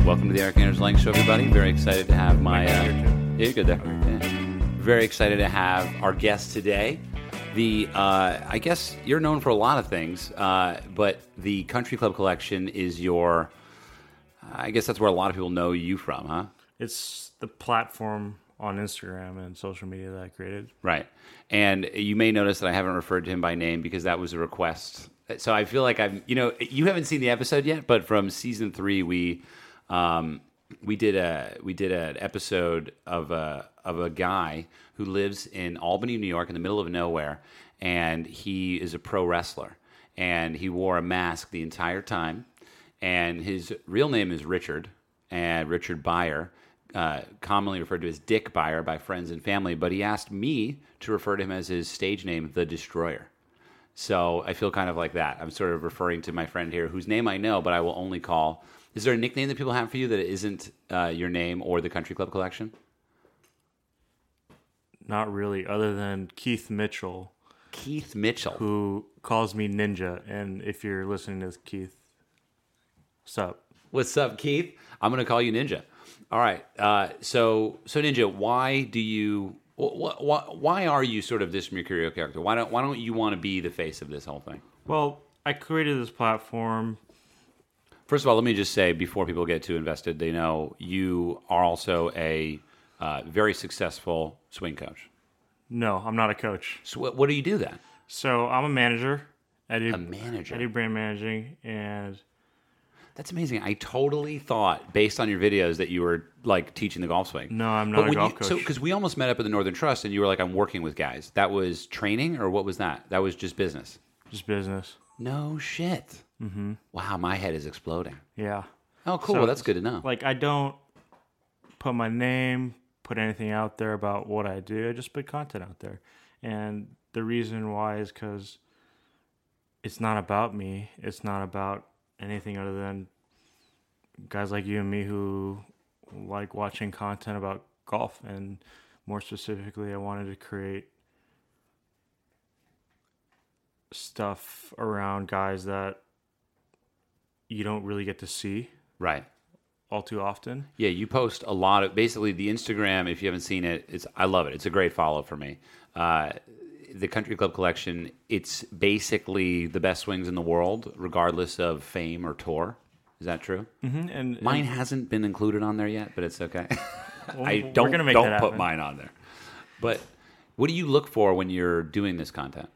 Welcome to the Eric Anders Lang Show, everybody. Very excited to have my... yeah, good there. Yeah. Very excited to have our guest today. I guess you're known for a lot of things, but the Country Club Collection is your... I guess that's where a lot of people know you from, huh? It's the platform on Instagram and social media that I created. Right. And you may notice that I haven't referred to him by name because that was a request. So I feel like you haven't seen the episode yet, but from season 3, we did an episode of a guy who lives in Albany, New York, in the middle of nowhere, and he is a pro wrestler, and he wore a mask the entire time, and his real name is Richard, and Richard Beyer, commonly referred to as Dick Beyer by friends and family, but he asked me to refer to him as his stage name, The Destroyer. So I feel kind of like that. I'm sort of referring to my friend here, whose name I know, but I will only call... Is there a nickname that people have for you that isn't your name or the Country Club Collection? Not really, other than Keith Mitchell. Keith Mitchell. Who calls me Ninja. And if you're listening to this, Keith, what's up? What's up, Keith? I'm going to call you Ninja. All right. So Ninja, why are you sort of this mercurial character? Why don't you want to be the face of this whole thing? Well, I created this platform. First of all, let me just say, before people get too invested, they know you are also a very successful swing coach. No, I'm not a coach. So what do you do then? So I'm a manager. A manager? I do brand managing, and... That's amazing. I totally thought, based on your videos, that you were like teaching the golf swing. No, I'm not a golf coach. So, because we almost met up at the Northern Trust, and you were like, "I'm working with guys." That was training, or what was that? That was just business. Just business. No shit. Mm-hmm. Wow, my head is exploding. Yeah. Oh, cool. So, well, that's good to know. Like, I don't put my name, put anything out there about what I do. I just put content out there, and the reason why is because it's not about me. It's not about anything other than guys like you and me who like watching content about golf, and more specifically, I wanted to create stuff around guys that you don't really get to see right all too often. Yeah, you post a lot of, basically the Instagram, if you haven't seen it, I love it. It's a great follow for me. The Country Club Collection, it's basically the best swings in the world, regardless of fame or tour. Is that true? Mm-hmm. And mine hasn't been included on there yet, but it's okay. Well, don't put mine on there. But what do you look for when you're doing this content?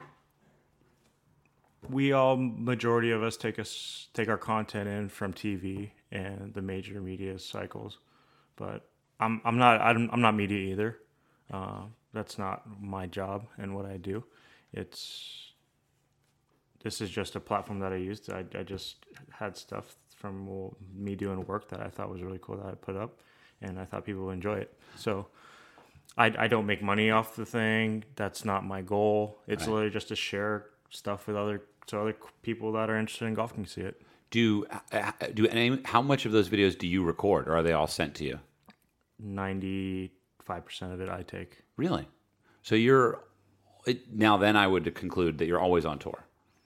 Majority of us take our content in from TV and the major media cycles, but I'm not media either. That's not my job and what I do. This is just a platform that I used. I just had stuff from me doing work that I thought was really cool that I put up, and I thought people would enjoy it. So I don't make money off the thing. That's not my goal. It's literally just to share stuff with other people that are interested in golf can see it. How much of those videos do you record, or are they all sent to you? 95% of it I take. Really? So now then I would conclude that you're always on tour.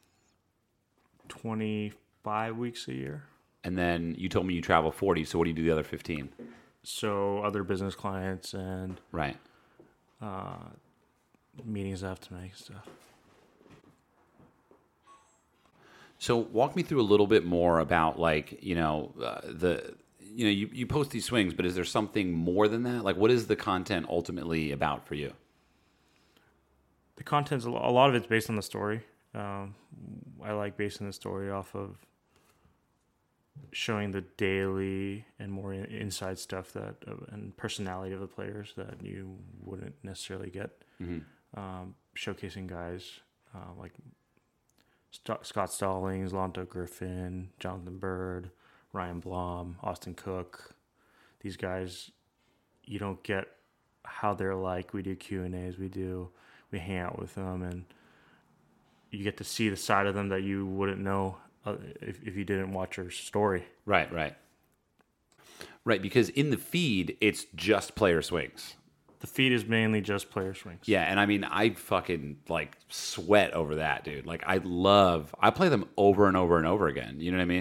25 weeks a year. And then you told me you travel 40, so what do you do the other 15? So other business clients and right, meetings I have to make and stuff. So walk me through a little bit more about you post these swings, but is there something more than that? Like, what is the content ultimately about for you? The content's a lot of it's based on the story. I like basing the story off of showing the daily and more inside stuff and personality of the players that you wouldn't necessarily get. Mm-hmm. Showcasing guys like Scott Stallings, Lonto Griffin, Jonathan Bird, Ryan Blom, Austin Cook. These guys, you don't get how they're like. We do Q&As, we hang out with them, and you get to see the side of them that you wouldn't know if you didn't watch your story. Right, because in the feed, it's just player swings. The feed is mainly just player swings. Yeah, and I mean, I fucking sweat over that, dude. Like, I play them over and over and over again. You know what I mean?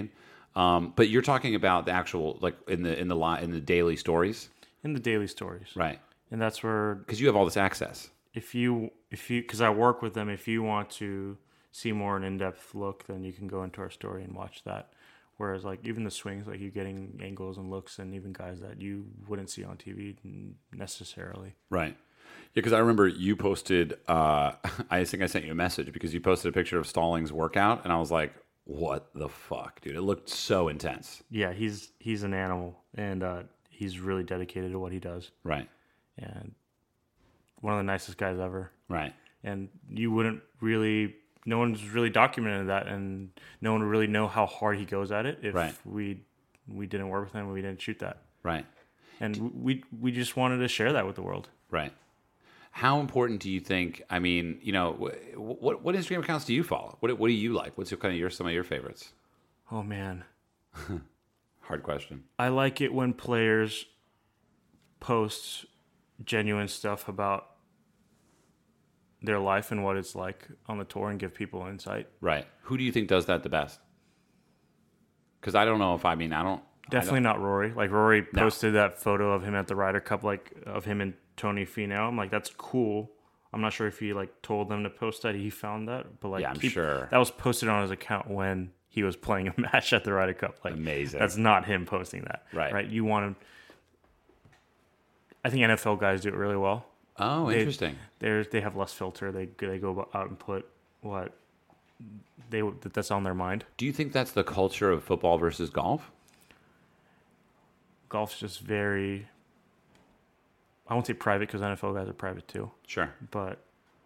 But you're talking about the actual like in the daily stories, in the daily stories, right? and that's where Because you have all this access. if you because I work with them, if you want to see more an in-depth look, then you can go into our story and watch that. Whereas like even the swings, like you're getting angles and looks, and even guys that you wouldn't see on TV necessarily. Right. Yeah, because I remember you posted. I think I sent you a message because you posted a picture of Stallings' workout, and I was like, "What the fuck, dude? It looked so intense." Yeah, he's an animal, and he's really dedicated to what he does, Right. and one of the nicest guys ever. Right. And you wouldn't really, no one's really documented that, and no one would really know how hard he goes at it if Right. we didn't work with him and we didn't shoot that. Right. And we just wanted to share that with the world. Right. How important do you think? I mean, you know, what Instagram accounts do you follow? What do you like? What's some of your favorites? Oh man, Hard question. I like it when players post genuine stuff about their life and what it's like on the tour and give people insight. Right. Who do you think does that the best? Because I don't know if I don't. Definitely not Rory. Like Rory posted that photo of him at the Ryder Cup, like of him and Tony Finau. I'm like, that's cool. I'm not sure if he like told them to post that. He found that, but like, Yeah, I'm sure that was posted on his account when he was playing a match at the Ryder Cup. Like, amazing. That's not him posting that. Right. Right. You want him. I think NFL guys do it really well. Oh, interesting. They have less filter. They go out and put what that's on their mind. Do you think that's the culture of football versus golf? Golf's just very. I won't say private because NFL guys are private too. Sure. But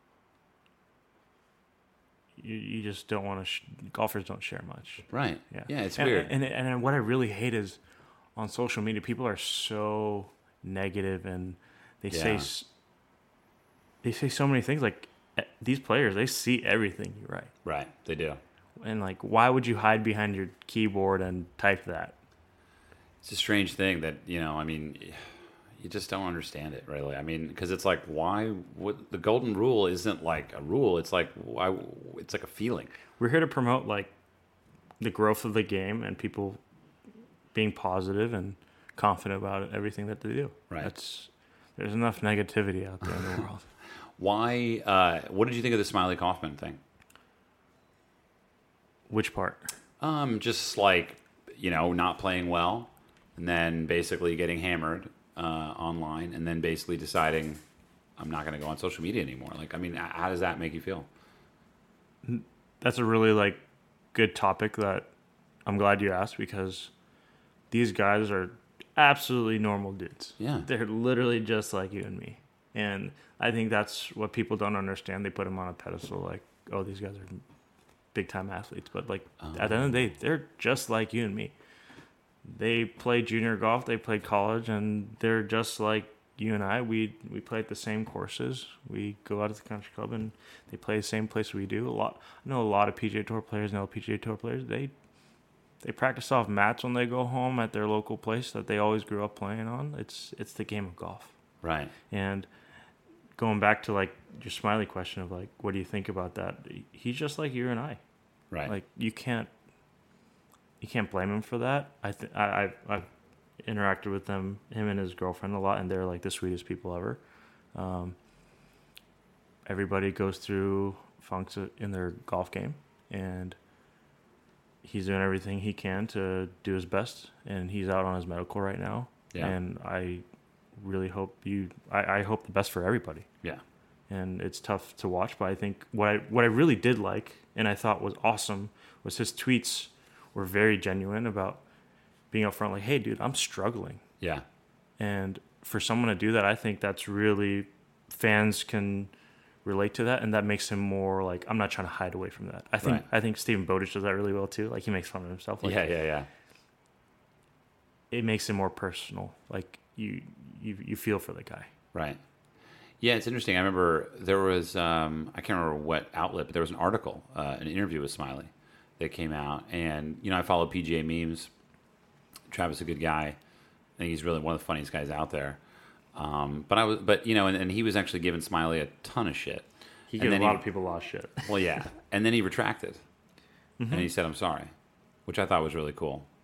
you just don't want to. Golfers don't share much. Right. Yeah. Yeah, it's weird. And what I really hate is on social media, people are so negative and they say so many things. Like these players, they see everything you write. Right. They do. And like, why would you hide behind your keyboard and type that? It's a strange thing that, you know, I mean, you just don't understand it, really. I mean, because it's like, the golden rule isn't like a rule. It's like, why? It's like a feeling. We're here to promote like the growth of the game and people being positive and confident about everything that they do. Right. There's enough negativity out there in the world. Why? What did you think of the Smiley Kaufman thing? Which part? Just like, you know, not playing well, and then basically getting hammered online, and then basically deciding I'm not going to go on social media anymore. Like, I mean, how does that make you feel? That's a really like good topic that I'm glad you asked, because these guys are absolutely normal dudes. Yeah. They're literally just like you and me. And I think that's what people don't understand. They put them on a pedestal like, oh, these guys are big time athletes. But like at the end of the day, they're just like you and me. They play junior golf, they played college, and they're just like you and I. We play at the same courses. We go out to the country club and they play the same place we do. I know a lot of PGA Tour players and LPGA Tour players. They practice off mats when they go home at their local place that they always grew up playing on. It's the game of golf. Right. And going back to like your Smiley question of like, what do you think about that? He's just like you and I. Right. Like you can't blame him for that. I've interacted with him and his girlfriend a lot, and they're like the sweetest people ever. Everybody goes through funks in their golf game, and he's doing everything he can to do his best, and he's out on his medical right now. Yeah. And I really hope I hope the best for everybody. Yeah. And it's tough to watch, but I think what I really did like and I thought was awesome was his tweets were very genuine about being upfront, like, hey, dude, I'm struggling. Yeah. And for someone to do that, I think that's really, fans can relate to that, and that makes him more like, I'm not trying to hide away from that. I think Stephen Bowditch does that really well too. Like he makes fun of himself. Like, yeah. It makes it more personal. Like you feel for the guy. Right. Yeah, it's interesting. I remember there was, I can't remember what outlet, but there was an article, an interview with Smiley that came out. And, you know, I follow PGA memes. Travis is a good guy. I think he's really one of the funniest guys out there. But you know, and he was actually giving Smiley a ton of shit. He gives a lot of people a lot of shit. Well, yeah. And then he retracted. And he said, I'm sorry, which I thought was really cool.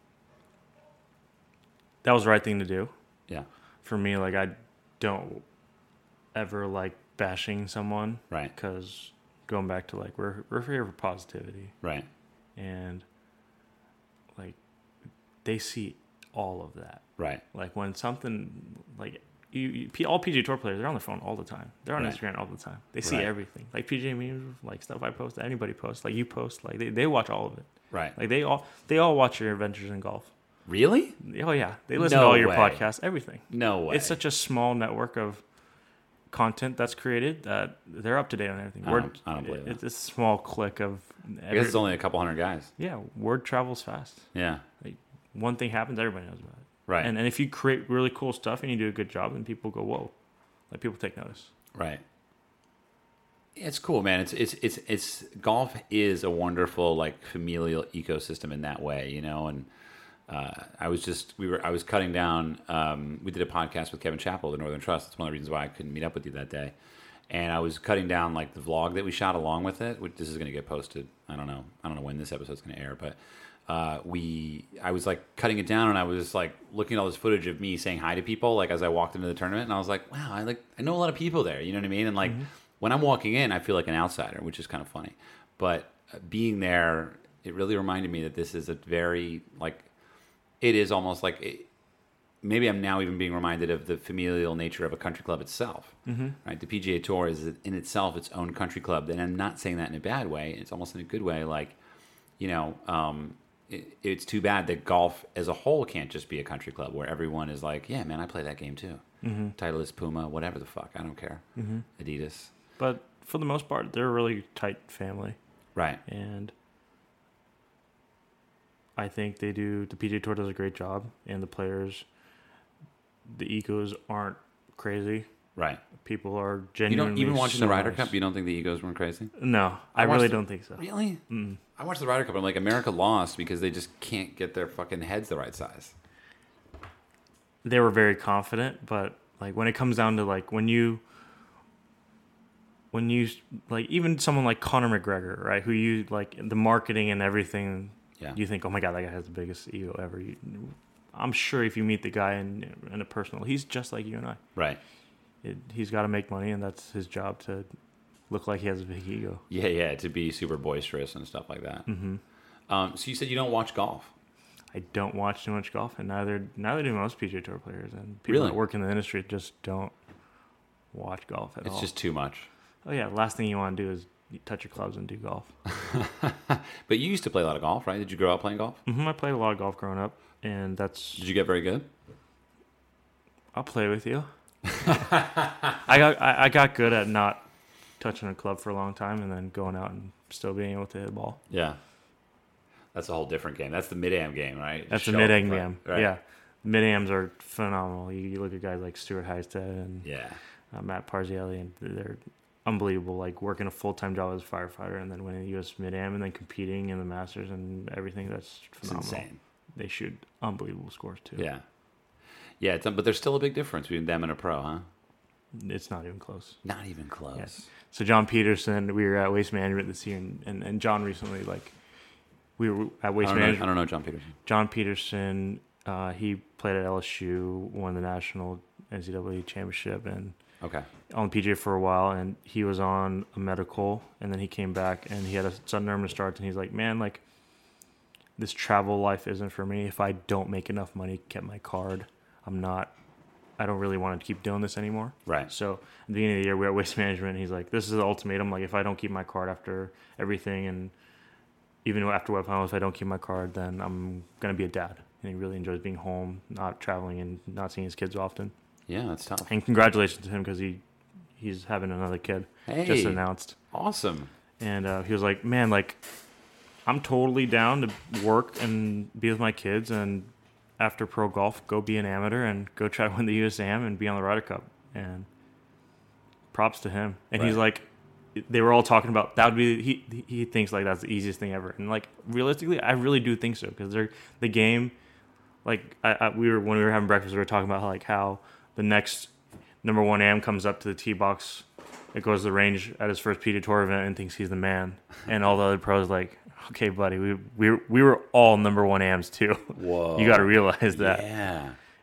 that was the right thing to do. Yeah. For me, like, I don't ever like bashing someone. Right. Because going back to, like, we're here for positivity. Right. And, like, they see all of that. Right. Like, when something, like, all PGA Tour players, they're on their phone all the time. They're on Right. Instagram all the time. They see Right. everything. Like, PGA memes, like, stuff I post, anybody posts, like, you post, like, they watch all of it. Right. Like, they all watch your adventures in golf. Really? Oh, yeah. They listen No to all your way. podcasts, everything. No way. It's such a small network of content that's created that they're up to date on everything. I don't believe that. It's a small clique of... I guess it's only a couple hundred guys. Yeah, word travels fast. Yeah. Like, one thing happens, everybody knows about it. Right. And if you create really cool stuff and you do a good job, then people go, whoa. Like, people take notice. Right. It's cool, man. It's golf is a wonderful, like, familial ecosystem in that way, you know. And I was cutting down. We did a podcast with Kevin Chappell, the Northern Trust. That's one of the reasons why I couldn't meet up with you that day. And I was cutting down, like, the vlog that we shot along with it. Which this is going to get posted. I don't know when this episode's going to air, but I was like cutting it down, and I was like looking at all this footage of me saying hi to people, like, as I walked into the tournament, and I was like, wow, I know a lot of people there. You know what I mean? And like when I'm walking in, I feel like an outsider, which is kind of funny. But being there, it really reminded me that this is a very, like, it is almost like maybe I'm now even being reminded of the familial nature of a country club itself. Right? The PGA Tour is in itself its own country club, and I'm not saying that in a bad way. It's almost in a good way. Like, you know, it's too bad that golf as a whole can't just be a country club where everyone is like, yeah, man, I play that game too. Titleist, Puma, whatever the fuck, I don't care. Adidas. But for the most part, they're a really tight family. Right. And I think the PGA Tour does a great job, and the players, the egos aren't crazy. Right. People are You genuinely don't even watching so the Ryder nice. Cup. You don't think the egos weren't crazy? No, I watched really the- don't think so. Really? I watched the Ryder Cup. I'm like, America lost because they just can't get their fucking heads the right size. They were very confident, but like when it comes down to like when you like even someone like Conor McGregor, right? Who you like the marketing and everything. Yeah. You think, oh my god, that guy has the biggest ego ever. I'm sure if you meet the guy in a personal, he's just like you and I. Right. He's got to make money, and that's his job to look like he has a big ego. Yeah, to be super boisterous and stuff like that. So you said you don't watch golf. I don't watch too much golf, and neither do most PGA Tour players, and people Really? that work in the industry just don't watch golf at all. It's just too much. Oh yeah, last thing you want to do is touch your clubs and do golf. But you used to play a lot of golf, right? Did you grow up playing golf? I played a lot of golf growing up, and that's. Did you get very good? I'll play with you. I got good at not touching a club for a long time, and then going out and still being able to hit a ball. Yeah. That's a whole different game. That's the mid-am game, right? That's the Show up mid-am front, game. right? Yeah, mid-ams are phenomenal. You look at guys like Stuart Heisted and Yeah. Matt Parzielli, and they're unbelievable. Like working a full-time job as a firefighter and then winning the U.S. mid-am and then competing in the Masters and everything. That's It's phenomenal. insane. They shoot unbelievable scores too. Yeah. Yeah, but there's still a big difference between them and a pro, huh? It's not even close. Not even close. Yeah. So John Peterson, we were at Waste Management this year, and John recently, like, we were at Waste I Management. don't know John Peterson. John Peterson, he played at LSU, won the national NCAA championship, and Okay. on PGA for a while, and he was on a medical, and then he came back, and he had a sudden nerve start, and he's like, man, like, this travel life isn't for me. If I don't make enough money to get my card, I don't really want to keep doing this anymore. Right. So at the beginning of the year, we were at Waste Management, and he's like, this is the ultimatum. Like, if I don't keep my card after everything, and even after Web Finals, if I don't keep my card, then I'm going to be a dad. And he really enjoys being home, not traveling, and not seeing his kids often. Yeah, that's tough. And congratulations to him because he's having another kid just announced. Awesome. And he was like, man, like, I'm totally down to work and be with my kids, and after pro golf, go be an amateur and go try to win the USAM and be on the Ryder Cup. And props to him. And he's like, they were all talking about that would be, he thinks like that's the easiest thing ever. And like, realistically, I really do think so, because the game, like, when we were having breakfast, we were talking about how the next number one am comes up to the tee box, it goes to the range at his first PGA Tour event and thinks he's the man. And all the other pros like, okay, buddy, we were all number one AMs too. Whoa. You got to realize that. Yeah.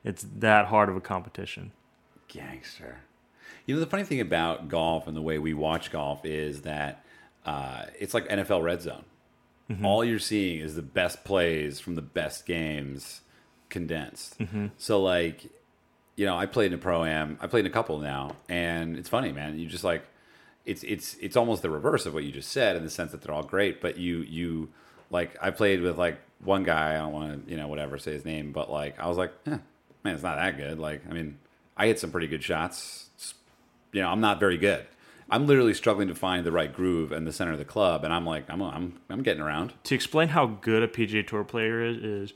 It's that hard of a competition. Gangster. You know, the funny thing about golf and the way we watch golf is that it's like NFL Red Zone. All you're seeing is the best plays from the best games condensed. So, like, you know, I played in a pro-am. I played in a couple now, and it's funny, man. You just like, it's almost the reverse of what you just said in the sense that they're all great, but you like, I played with like one guy. I don't want to, you know, whatever, say his name, but like, I was like, man, it's not that good. Like, I mean, I hit some pretty good shots. You know, I'm not very good. I'm literally struggling to find the right groove in the center of the club, and I'm like, I'm getting around. To explain how good a PGA Tour player is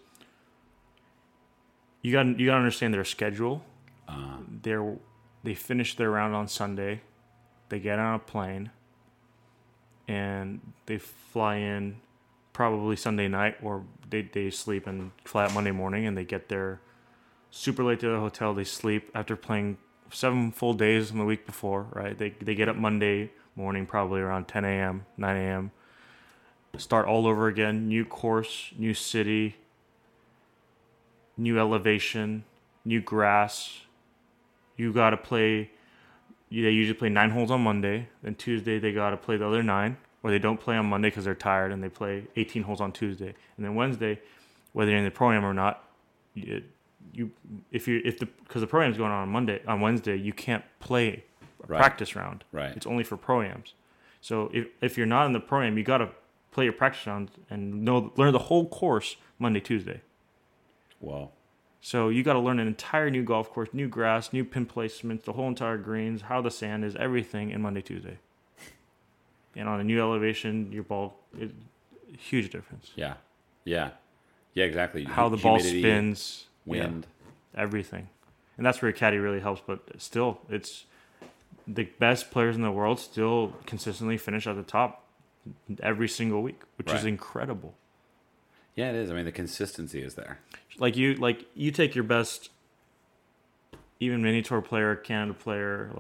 you got to understand their schedule. They finish their round on Sunday. They get on a plane, and they fly in probably Sunday night, or they sleep and fly out Monday morning, and they get there super late to the hotel. They sleep after playing 7 full days in the week before, right? They get up Monday morning, probably around 10 a.m., 9 a.m., start all over again, new course, new city, new elevation, new grass. You got to play, they usually play 9 holes on Monday. Then Tuesday, they got to play the other 9, or they don't play on Monday because they're tired, and they play 18 holes on Tuesday. And then Wednesday, whether you're in the pro-am or not, because the pro-am's going on Wednesday, you can't play a practice round. Right. It's only for pro-ams. So if you're not in the pro-am, you got to play your practice round and learn the whole course Monday, Tuesday. Wow. So you got to learn an entire new golf course, new grass, new pin placements, the whole entire greens, how the sand is, everything in Monday, Tuesday. And on a new elevation, your ball, huge difference. Yeah. Exactly. How the ball spins, wind, everything, and that's where a caddy really helps. But still, it's the best players in the world still consistently finish at the top every single week, which is incredible. Yeah, it is. I mean, the consistency is there. Like you take your best, even mini tour player, Canada player,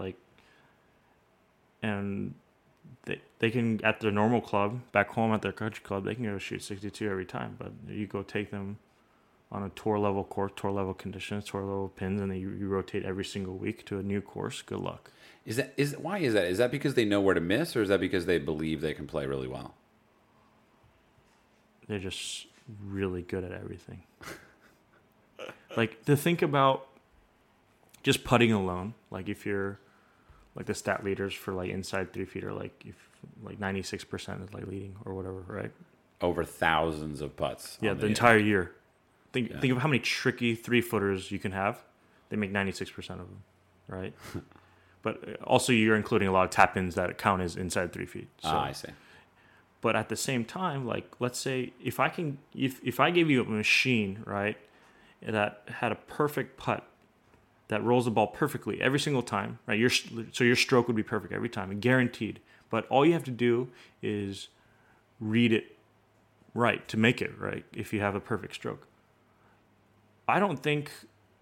and they can, at their normal club back home at their country club, they can go shoot 62 every time. But you go take them on a tour level course, tour level conditions, tour level pins, and then you rotate every single week to a new course. Good luck. Why is that? Is that because they know where to miss, or is that because they believe they can play really well? They're just really good at everything. Like, to think about just putting alone, like if you're like the stat leaders for like inside 3 feet, or like if like 96% is like leading or whatever, right? Over thousands of putts. Yeah, the entire year. Think of how many tricky 3-footers you can have. They make 96% of them, right? But also you're including a lot of tap-ins that count as inside 3 feet. So. I see. But at the same time, like, let's say if I gave you a machine, right, that had a perfect putt that rolls the ball perfectly every single time, right? So your stroke would be perfect every time, guaranteed. But all you have to do is read it right to make it right. If you have a perfect stroke, I don't think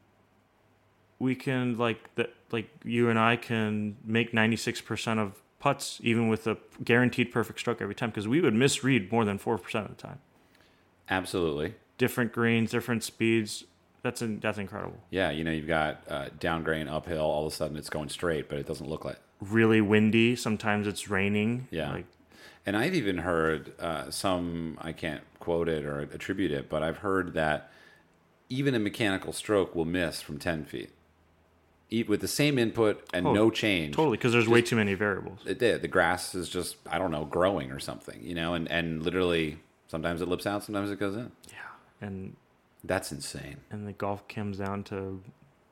we can like you and I can make 96% of putts even with a guaranteed perfect stroke every time, because we would misread more than 4% of the time. Absolutely. Different greens, different speeds. That's incredible. Yeah, you know, you've got down grain, uphill. All of a sudden, it's going straight, but it doesn't look like. Really windy. Sometimes it's raining. Yeah. And I've even heard some, I can't quote it or attribute it, but I've heard that even a mechanical stroke will miss from 10 feet. With the same input and no change. Totally, because there's way too many variables. The grass is just, I don't know, growing or something, you know, and literally sometimes it lips out, sometimes it goes in. Yeah. And that's insane. And the golf comes down to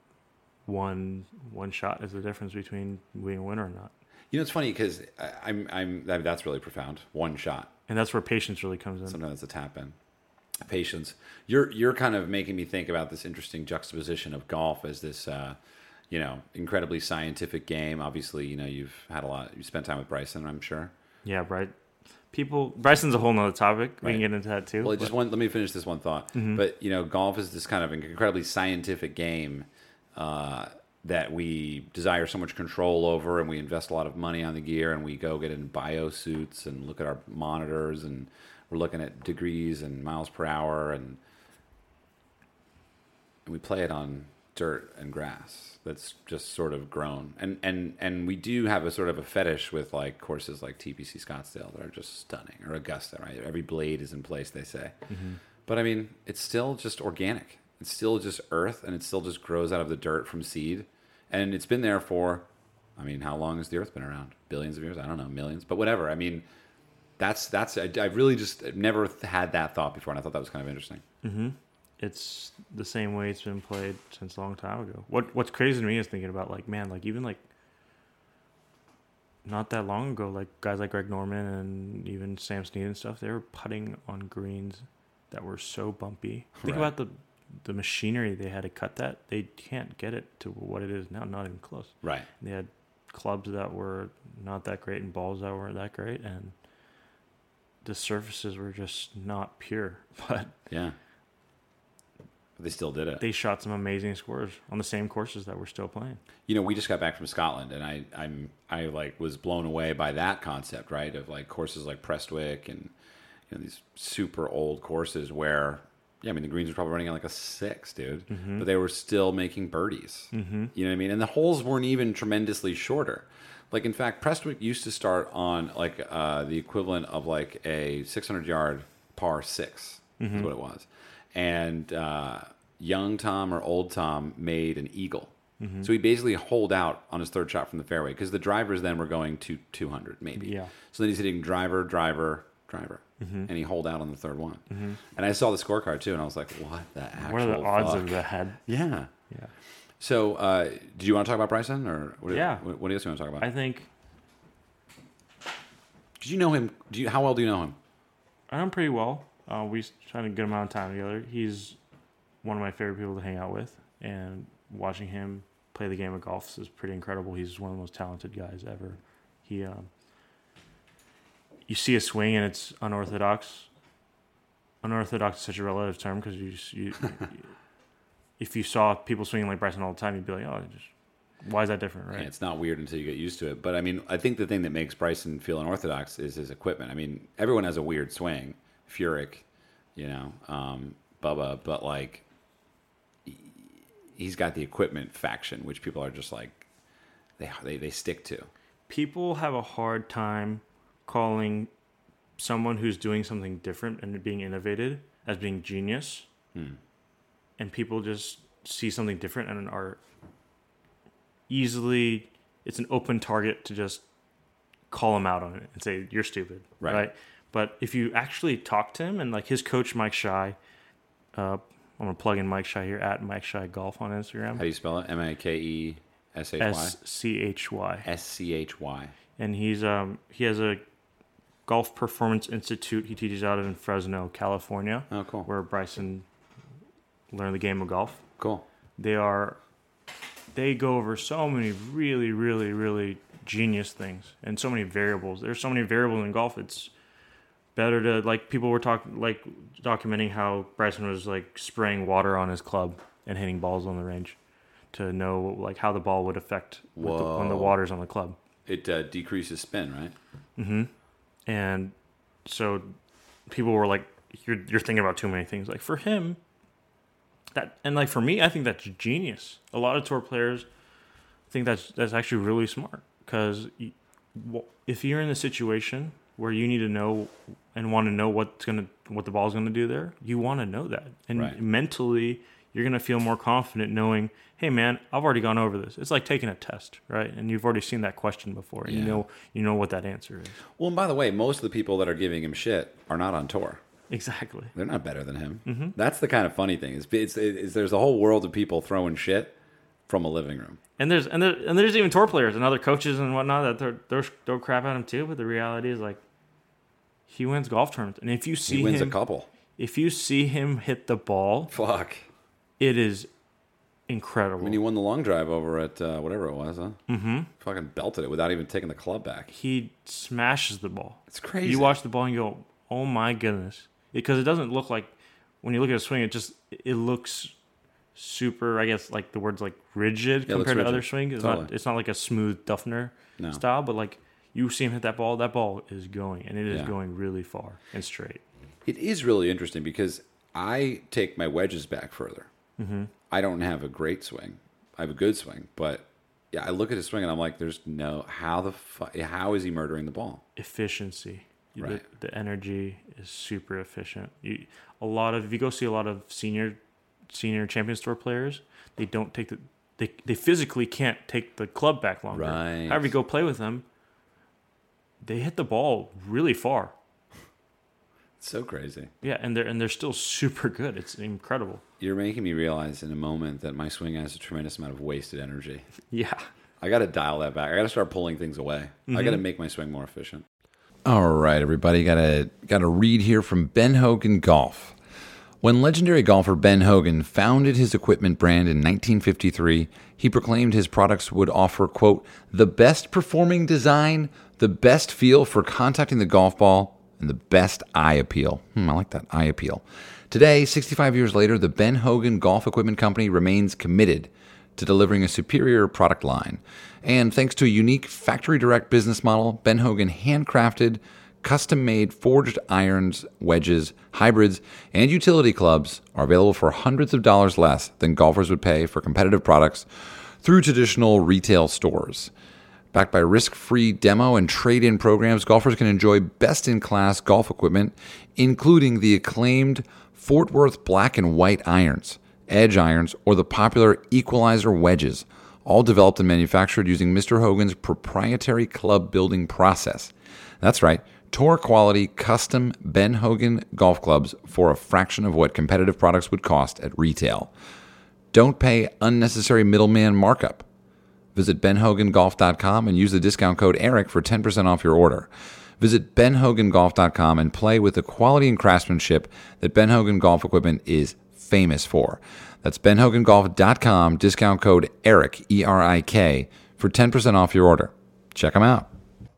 one shot is the difference between being a winner or not. You know, it's funny because that's really profound. One shot. And that's where patience really comes in. Sometimes it's a tap in. Patience. You're kind of making me think about this interesting juxtaposition of golf as this, incredibly scientific game. Obviously, you spent time with Bryson, I'm sure. Yeah, right. Bryson's a whole nother topic. We can get into that too. Well, let me finish this one thought. Mm-hmm. But, golf is this kind of incredibly scientific game that we desire so much control over, and we invest a lot of money on the gear, and we go get in bio suits and look at our monitors, and we're looking at degrees and miles per hour, and we play it on dirt and grass that's just sort of grown. And we do have a sort of a fetish with like courses like TPC Scottsdale that are just stunning, or Augusta, right? Every blade is in place, they say. But I mean, it's still just organic. It's still just earth, and it still just grows out of the dirt from seed. And it's been there for, I mean, how long has the earth been around? Billions of years? I don't know, millions, but whatever. I mean, I've really just never had that thought before, and I thought that was kind of interesting. It's the same way it's been played since a long time ago. What's crazy to me is thinking about like, man, like even like not that long ago, like guys like Greg Norman and even Sam Snead and stuff, they were putting on greens that were so bumpy. Think Right. about the machinery they had to cut that. They can't get it to what it is now, not even close. Right. They had clubs that were not that great and balls that weren't that great, and the surfaces were just not pure. But Yeah. But they still did it. they shot some amazing scores on the same courses that we're still playing. You know, we just got back from Scotland, and I like was blown away by that concept, right? Of like courses like Prestwick and these super old courses where, yeah, I mean the greens were probably running on like a 6, dude, but they were still making birdies. You know what I mean? And the holes weren't even tremendously shorter. Like in fact, Prestwick used to start on like the equivalent of like a 600-yard par 6 is what it was, and young Tom or old Tom made an eagle. So he basically holed out on his third shot from the fairway because the drivers then were going to 200 maybe. Yeah. So then he's hitting driver, driver, driver, and he holed out on the third one. And I saw the scorecard too, and I was like, "What the actual? What are the odds fuck? of that? Yeah. Yeah. So, do you want to talk about Bryson, or what? Yeah. What else do you want to talk about? I think Did you know him? How well do you know him? I know him pretty well. We spent a good amount of time together. He's one of my favorite people to hang out with, and watching him play the game of golf is pretty incredible. He's one of the most talented guys ever. He, you see a swing and it's unorthodox. Unorthodox is such a relative term because you if you saw people swinging like Bryson all the time, you'd be like, oh, why is that different, right? Yeah, it's not weird until you get used to it. But I mean, I think the thing that makes Bryson feel unorthodox is his equipment. I mean, everyone has a weird swing. Furyk, Bubba, but like, he's got the equipment faction, which people are just like, they stick to. People have a hard time calling someone who's doing something different and being innovative as being genius. And people just see something different and are easily, it's an open target to just call him out on it and say, you're stupid. Right? But if you actually talk to him, and like his coach, Mike Shy, I'm going to plug in Mike Shy here at Mike Shy Golf on Instagram. How do you spell it? MikeSchy? SCHY. SCHY. And he has a Golf Performance Institute he teaches out in Fresno, California. Oh, cool. Where Bryson learned the game of golf. Cool. They go over so many really, really, really genius things and so many variables. There's so many variables in golf. It's better to, like, people were documenting how Bryson was like spraying water on his club and hitting balls on the range to know like how the ball would affect when the water's on the club. It decreases spin, right? Mm-hmm. And so people were like, you're thinking about too many things. Like for him, like for me, I think that's genius. A lot of tour players think that's actually really smart, because if you're in a situation where you need to know and want to know what the ball's gonna do there, you want to know that, and mentally you're gonna feel more confident knowing, hey man, I've already gone over this. It's like taking a test, right? And you've already seen that question before, and you know what that answer is. Well, and by the way, most of the people that are giving him shit are not on tour. Exactly. They're not better than him. Mm-hmm. That's the kind of funny thing. It's there's a whole world of people throwing shit from a living room. And there's even tour players and other coaches and whatnot that throw crap at him too. But the reality is, like, he wins golf tournaments, and if you see he wins him, a couple. If you see him hit the ball, fuck, it is incredible. I mean, he won the long drive over at whatever it was, huh? Mm-hmm. Fucking belted it without even taking the club back. He smashes the ball. It's crazy. You watch the ball and you go, oh my goodness. Because it doesn't look like, when you look at a swing, it looks super, I guess, like the word's like rigid compared to other swings. It's not like a smooth Duffner style, but like you see him hit that ball is going, and it is going really far and straight. It is really interesting because I take my wedges back further. I don't have a great swing. I have a good swing, but yeah, I look at his swing and I'm like, there's no how is he murdering the ball? Efficiency. Right. The energy is super efficient. If you go see a lot of senior Champions Tour players, they don't take they physically can't take the club back longer. Right. However, you go play with them, they hit the ball really far. It's so crazy. Yeah, and they're still super good. It's incredible. You're making me realize in a moment that my swing has a tremendous amount of wasted energy. Yeah. I got to dial that back. I got to start pulling things away. I got to make my swing more efficient. All right, everybody, got to read here from Ben Hogan Golf. When legendary golfer Ben Hogan founded his equipment brand in 1953, he proclaimed his products would offer, quote, the best performing design, the best feel for contacting the golf ball, and the best eye appeal. I like that, eye appeal. Today, 65 years later, the Ben Hogan Golf Equipment Company remains committed to delivering a superior product line. And thanks to a unique factory direct business model, Ben Hogan handcrafted, custom-made forged irons, wedges, hybrids, and utility clubs are available for hundreds of dollars less than golfers would pay for competitive products through traditional retail stores. Backed by risk-free demo and trade-in programs, golfers can enjoy best-in-class golf equipment, including the acclaimed Fort Worth black and white irons, edge irons, or the popular Equalizer wedges, all developed and manufactured using Mr. Hogan's proprietary club building process. That's right, tour-quality custom Ben Hogan golf clubs for a fraction of what competitive products would cost at retail. Don't pay unnecessary middleman markup. Visit benhogangolf.com and use the discount code ERIC for 10% off your order. Visit benhogangolf.com and play with the quality and craftsmanship that Ben Hogan Golf Equipment is famous for. That's benhogangolf.com, discount code ERIC, E-R-I-K, for 10% off your order. Check them out.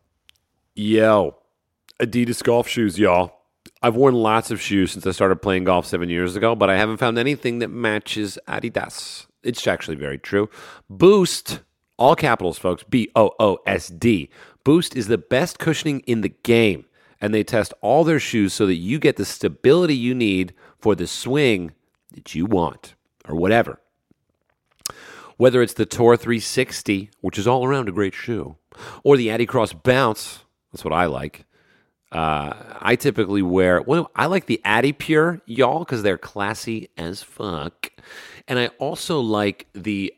Yo, Adidas golf shoes, y'all. I've worn lots of shoes since I started playing golf 7 years ago, but I haven't found anything that matches Adidas. It's actually very true. Boost, all capitals, folks, B-O-O-S-D. Boost is the best cushioning in the game, and they test all their shoes so that you get the stability you need for the swing that you want, or whatever. Whether it's the Tour 360, which is all around a great shoe, or the Adicross Bounce, that's what I like. I typically wear, I like the Adipure, y'all, because they're classy as fuck. And I also like the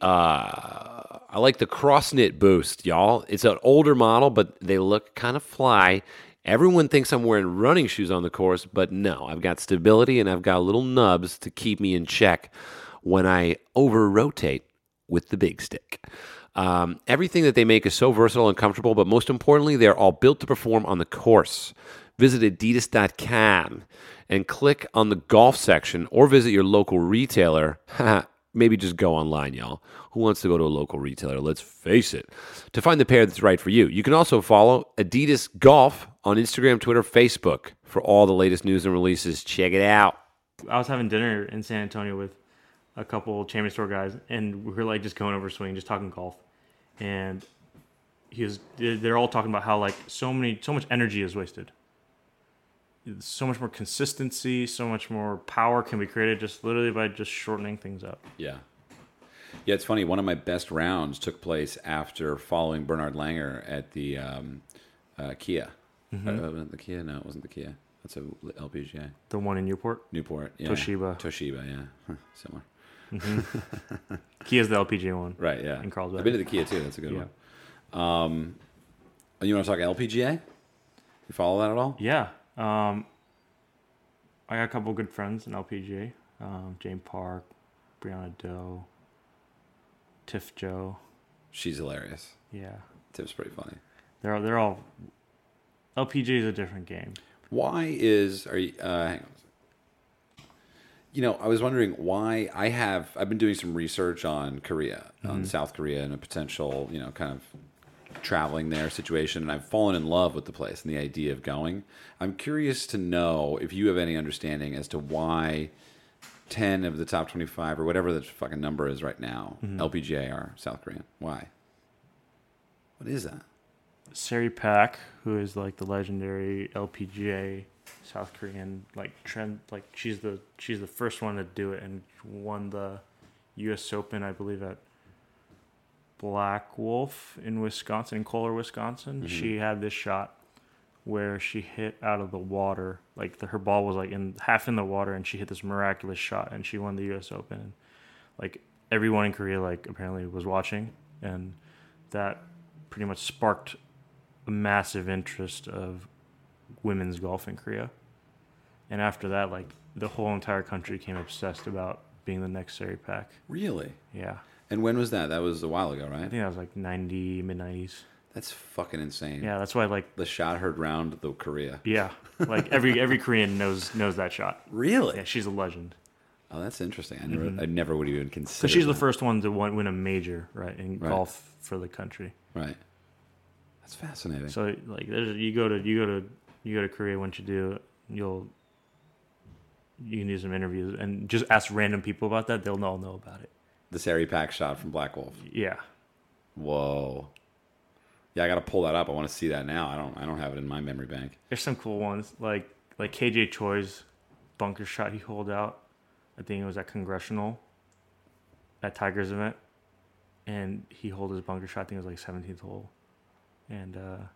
Cross-Knit Boost, y'all. It's an older model, but they look kind of fly. Everyone thinks I'm wearing running shoes on the course, but no, I've got stability and I've got little nubs to keep me in check when I over-rotate with the big stick. Everything that they make is so versatile and comfortable, but most importantly, they're all built to perform on the course. Visit adidas.com and click on the golf section or visit your local retailer. Maybe just go online, y'all. Who wants to go to a local retailer? Let's face it. To find the pair that's right for you. You can also follow Adidas Golf on Instagram, Twitter, Facebook for all the latest news and releases. Check it out. I was having dinner in San Antonio with a couple Champions Tour guys, and we were like just going over swing, just talking golf. And they're all talking about how like so much energy is wasted. So much more consistency, so much more power can be created just literally by just shortening things up. Yeah. Yeah, it's funny. One of my best rounds took place after following Bernard Langer at the Kia. The Kia? No, it wasn't the Kia. That's a LPGA. The one in Newport, yeah. Toshiba, yeah. Similar. Mm-hmm. Kia's the LPGA one. Right, yeah. In Carlsbad. I've been to the Kia, too. That's a good one. You want to talk LPGA? You follow that at all? Yeah. I got a couple good friends in LPGA. Jane Park, Brianna Doe, Tiff Joe. She's hilarious. Yeah. Tiff's pretty funny. They're all LPGA is a different game. Hang on. I was wondering why I've been doing some research on Korea, on South Korea, and a potential, kind of traveling there situation, and I've fallen in love with the place and the idea of going. I'm curious to know if you have any understanding as to why 10 of the top 25 or whatever the fucking number is right now, LPGA are South Korean. Why? What is that? Sari Pak, who is like the legendary LPGA South Korean trend, she's the first one to do it and won the U.S. Open, I believe, at Black Wolf in Wisconsin, in Kohler, Wisconsin. She had this shot where she hit out of the water, like her ball was like half in the water, and she hit this miraculous shot, and she won the U.S. Open. And like everyone in Korea, like apparently was watching, and that pretty much sparked a massive interest of women's golf in Korea. And after that, like the whole entire country became obsessed about being the next Sari Pak. Really? Yeah. And when was that? That was a while ago, I right? think that was like mid-90s. That's fucking insane. Yeah, that's why like The shot heard round the Korea. yeah, like every Korean knows that shot. Really? Yeah, she's a legend. Oh, that's interesting. I never would even consider. So she's the that. first one to win a major, right, in Right. golf for the country. Right. That's fascinating. So like you go to Korea. Once you do, you can do some interviews and just ask random people about that. They'll all know about it. The Sari Pak shot from Black Wolf. Yeah. Whoa. Yeah, I got to pull that up. I want to see that now. I don't have it in my memory bank. There's some cool ones like KJ Choi's bunker shot he holed out. I think it was at Congressional at Tiger's event, and he holed his bunker shot. I think it was like 17th hole, and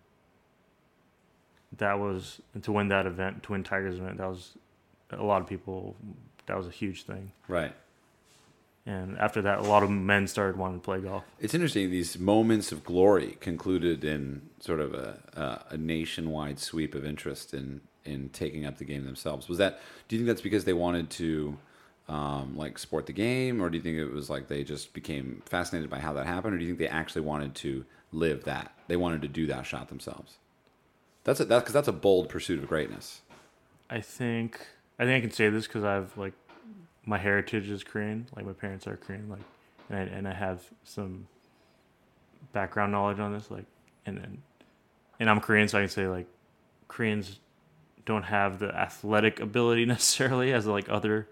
that was to win that event, to win Tiger's event. That was a lot of people. That was a huge thing. Right. And after that, a lot of men started wanting to play golf. It's interesting. These moments of glory concluded in sort of a nationwide sweep of interest in taking up the game themselves. Was that? Do you think that's because they wanted to like sport the game, or do you think it was like they just became fascinated by how that happened, or do you think they actually wanted to live that? They wanted to do that shot themselves. Because that's a bold pursuit of greatness. I think I can say this because I've like my heritage is Korean. Like my parents are Korean. Like, and I have some background knowledge on this. Like, and I'm Korean, so I can say like Koreans don't have the athletic ability necessarily as like other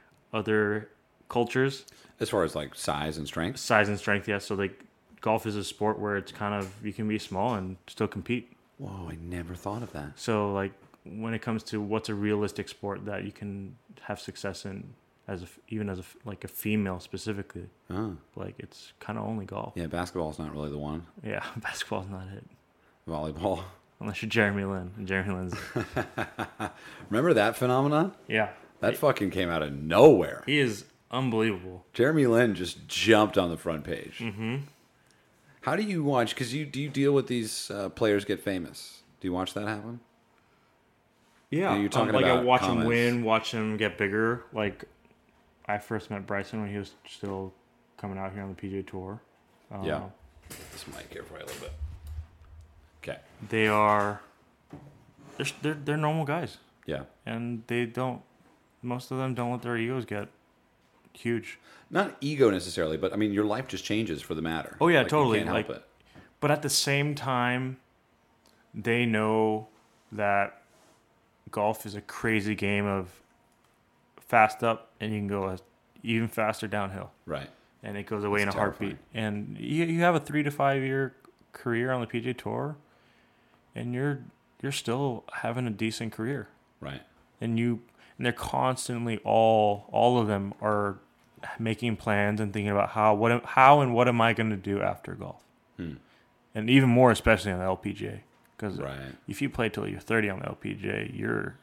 cultures. As far as like size and strength. Size and strength, yes. So like golf is a sport where it's kind of you can be small and still compete. Whoa, I never thought of that. So like when it comes to what's a realistic sport that you can have success in even as a female specifically, Oh. like it's kind of only golf. Yeah, basketball's not really the one. Yeah, basketball's not it Volleyball. unless you're Jeremy Lin. And Jeremy Lin's Remember that phenomenon? yeah, That fucking came out of nowhere. he is unbelievable. Jeremy Lin just jumped on the front page. Mm-hmm. How do you watch? Because do you deal with these players get famous? Do you watch that happen? Yeah, You're talking like about I watch comments. him win, watch him get bigger. Like I first met Bryson when he was still coming out here on the PGA Tour. Yeah. This mic here for you a little bit. Okay. They are they're normal guys, Yeah. and most of them don't let their egos get huge. Not ego necessarily, but I mean, your life just changes for the matter. Oh, yeah, Like, totally. You can't help Like- it. But at the same time, they know that golf is a crazy game of fast up, and you can go even faster downhill, Right. and it goes away in a It's heartbeat. And you have a 3 to 5 year career on the PGA Tour, and you're still having a decent career. Right. And they're constantly all of them are making plans and thinking about how and what am I going to do after golf, and even more especially on the LPGA, because Right. if you play till you're 30 on the LPGA, you're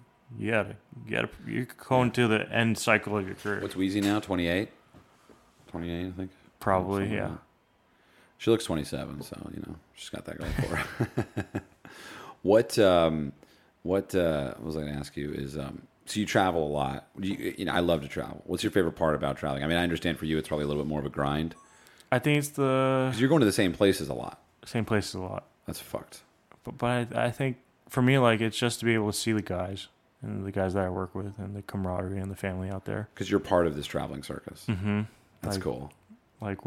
going to the end cycle of your career. What's Wheezy now? 28? 28, I think. Probably, Something like yeah. that. She looks 27, so, she's got that going for her. What was I going to ask you is, so you travel a lot. I love to travel. What's your favorite part about traveling? I mean, I understand for you it's probably a little bit more of a grind. I think it's the 'Cause you're going to the same places a lot. same places a lot. That's fucked. But I think for me, like, it's just to be able to see the guys and the guys that I work with and the camaraderie and the family out there. Because you're part of this traveling circus. Mm-hmm. That's Like- cool. Like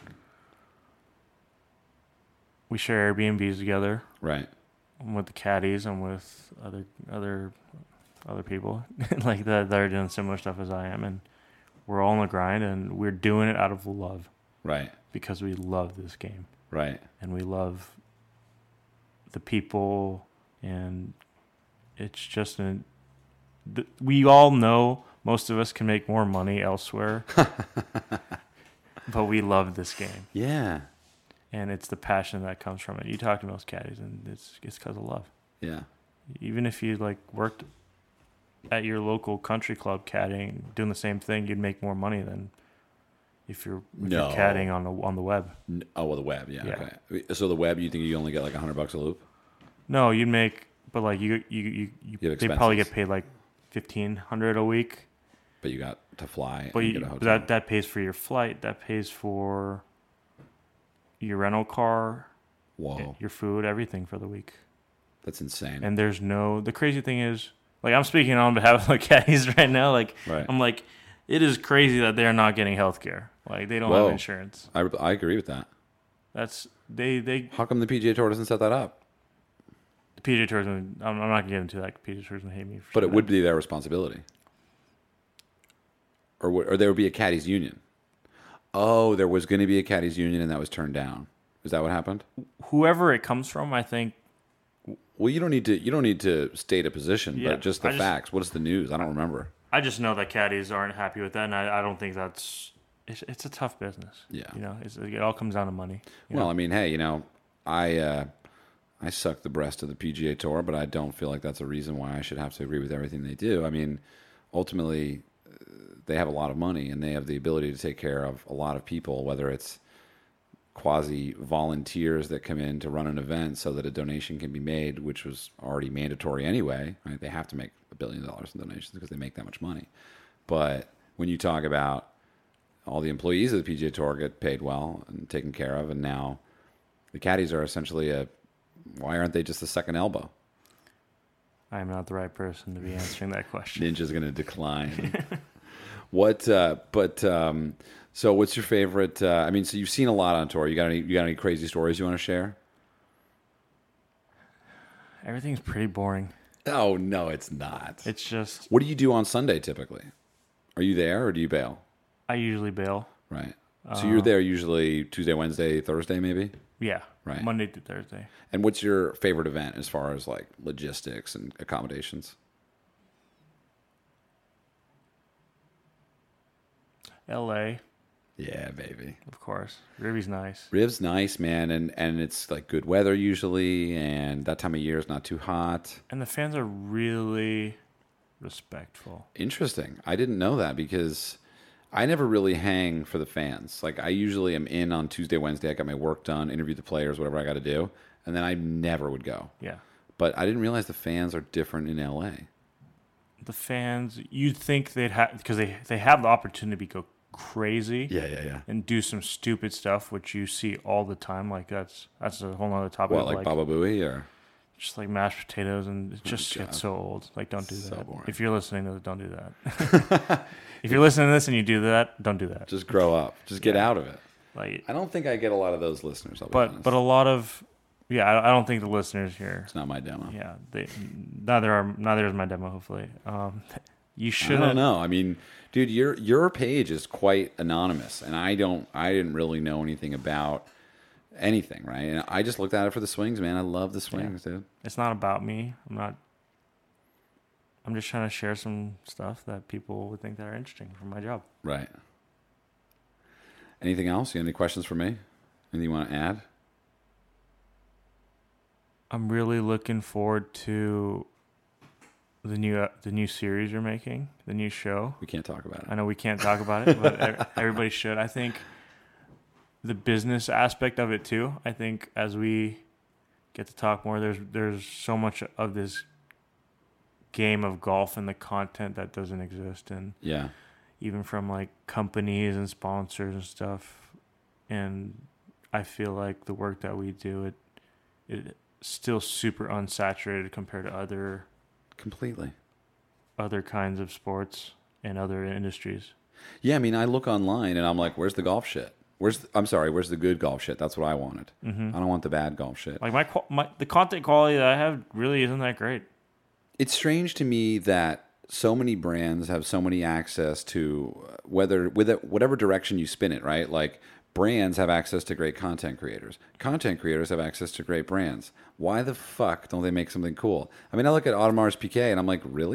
we share Airbnbs together Right. with the caddies and with other people like that are doing similar stuff as I am, and we're all on the grind, and we're doing it out of love Right. because we love this game Right. and we love the people, and it's just we all know Most of us can make more money elsewhere, but we love this game, Yeah. and it's the passion that comes from it. You talk to most caddies, and it's because of love. Yeah. Even if you like worked at your local country club caddying, doing the same thing, you'd make more money than if you're No. caddying on the web. Oh, well, the web. Yeah. Yeah. Okay. So the web, you think you only get like $100 a loop? No, you'd make, but like you have they probably expenses. get paid like $1,500 a week. But you got to fly But and you, get a hotel. that pays for your flight. That pays for your rental car, Whoa. your food, everything for the week. That's insane. And there's no. The crazy thing is, like, I'm speaking on behalf of the caddies right now. Like, Right. I'm like, it is crazy that they're not getting health care. Like, they don't Whoa. have insurance. I agree with that. That's they How come the PGA Tour doesn't set that up? the PGA Tour. I'm not gonna get into that. PGA Tour hate me. For But it saying would that. be their responsibility. Or there would be a caddies union. Oh, there was going to be a caddies union and that was turned down. Is that what happened? Whoever it comes from, I think. Well, you don't need to state a position, Yeah, but just the I just- facts. What is the news? I don't remember. I just know that caddies aren't happy with that, and I don't think that's. It's a tough business. Yeah. You know, it all comes down to money. you Well, know? I mean, hey, I suck the breast of the PGA Tour, but I don't feel like that's a reason why I should have to agree with everything they do. I mean, ultimately, they have a lot of money and they have the ability to take care of a lot of people, whether it's quasi volunteers that come in to run an event so that a donation can be made, which was already mandatory anyway. Right? They have to make $1 billion in donations because they make that much money. But when you talk about all the employees of the PGA Tour get paid well and taken care of, and now the caddies are essentially why aren't they just a second elbow? I'm not the right person to be answering that question. Ninja's going to decline. So what's your favorite? I mean, so you've seen a lot on tour. You got any crazy stories you want to share? Everything's pretty boring. Oh no, it's not. It's just What do you do on Sunday typically? Are you there or do you bail? I usually bail. Right. So you're there usually Tuesday, Wednesday, Thursday, maybe. Yeah. Right. Monday through Thursday. And what's your favorite event as far as like logistics and accommodations? LA, Yeah, baby. of course. Ruby's nice. Riv's nice, man, and it's like good weather usually, and that time of year is not too hot. And the fans are really respectful. Interesting. I didn't know that because I never really hang for the fans. Like I usually am in on Tuesday, Wednesday. I got my work done, interview the players, whatever I got to do, and then I never would go. Yeah. But I didn't realize the fans are different in LA. The fans, you'd think they'd have, because they have the opportunity to go crazy Yeah. and do some stupid stuff, which you see all the time. Like that's a whole nother topic. What, of like Baba Booey or? just like mashed potatoes, and it just God. gets so old. Like, don't do So that. boring. If you're listening to it, don't do that. If you're listening to this and you do that, don't do that. Just grow up. Just get out of it. Like, I don't think I get a lot of those listeners. I'll be honest. but a lot of, yeah, I don't think the listeners here. It's not my demo. Yeah, neither is my demo. Hopefully, you I shouldn't. don't know. I mean, dude, your page is quite anonymous, and I didn't really know anything about anything, right? And I just looked at it for the swings, man. I love the swings, dude. It's not about me. I'm just trying to share some stuff that people would think that are interesting for my job. Right. Anything else? You got any questions for me? Anything you want to add? I'm really looking forward to the new series you're making, the new show. We can't talk about it. I know we can't talk about it, but everybody should. I think the business aspect of it too. I think as we get to talk more, there's so much of this game of golf and the content that doesn't exist, and Yeah. even from like companies and sponsors and stuff. And I feel like the work that we do, it still super unsaturated compared to Completely. other kinds of sports and other industries. Yeah, I mean, I look online and I'm like, where's the golf shit? Where's the good golf shit? That's what I wanted. I don't want the bad golf shit. Like the content quality that I have really isn't that great. It's strange to me that so many brands have so many access to whatever direction you spin it, right? Like brands have access to great content creators. Content creators have access to great brands. Why the fuck don't they make something cool? I mean, I look at Audemars Piguet and I'm like, really?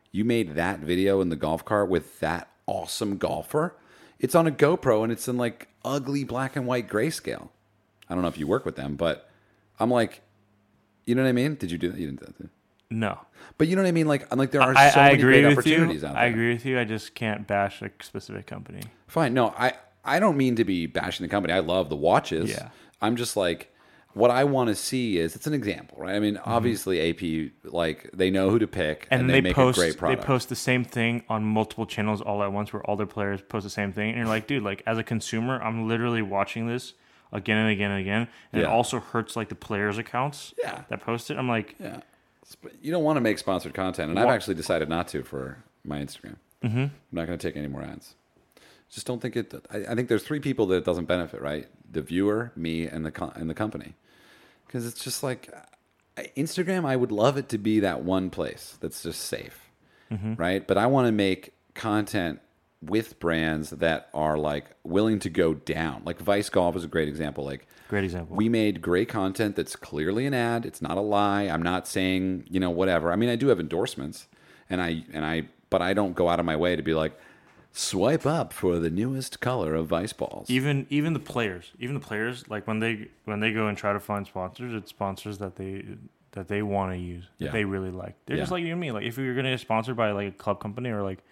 You made that video in the golf cart with that awesome golfer. It's on a GoPro and it's in like ugly black and white grayscale. I don't know if you work with them, but I'm like, you know what I mean? Did you do that? You didn't do that. No. But you know what I mean? Like, I'm like, there are I so many agree great with opportunities you. out there. I agree with you. I just can't bash a specific company. Fine. No, I don't mean to be bashing the company. I love the watches. Yeah. I'm just like, what I want to see is, it's an example, right? I mean, obviously AP, like, they know who to pick and they make post, a great product. They post the same thing on multiple channels all at once where all their players post the same thing. And you're like, dude, like, as a consumer, I'm literally watching this again and again and again. And it Yeah. also hurts, like, the players' accounts Yeah. that post it. I'm like, Yeah. But you don't want to make sponsored content, and I've actually decided not to for my Instagram. Mm-hmm. I'm not going to take any more ads. Just don't think it. I think there's three people that it doesn't benefit, right? The viewer, me, and the company. Because it's just like Instagram. I would love it to be that one place that's just safe, right? But I want to make content with brands that are like willing to go down. Like Vice Golf is a great example. Like, great example. we made great content that's clearly an ad. It's not a lie. I'm not saying, whatever. I mean, I do have endorsements, but I don't go out of my way to be like, swipe up for the newest color of Vice balls. even the players, like when they go and try to find sponsors, it's sponsors that they want to use, Yeah. that they really like. They're Yeah. just like you and me. Like if you're gonna get sponsored by like a club company or like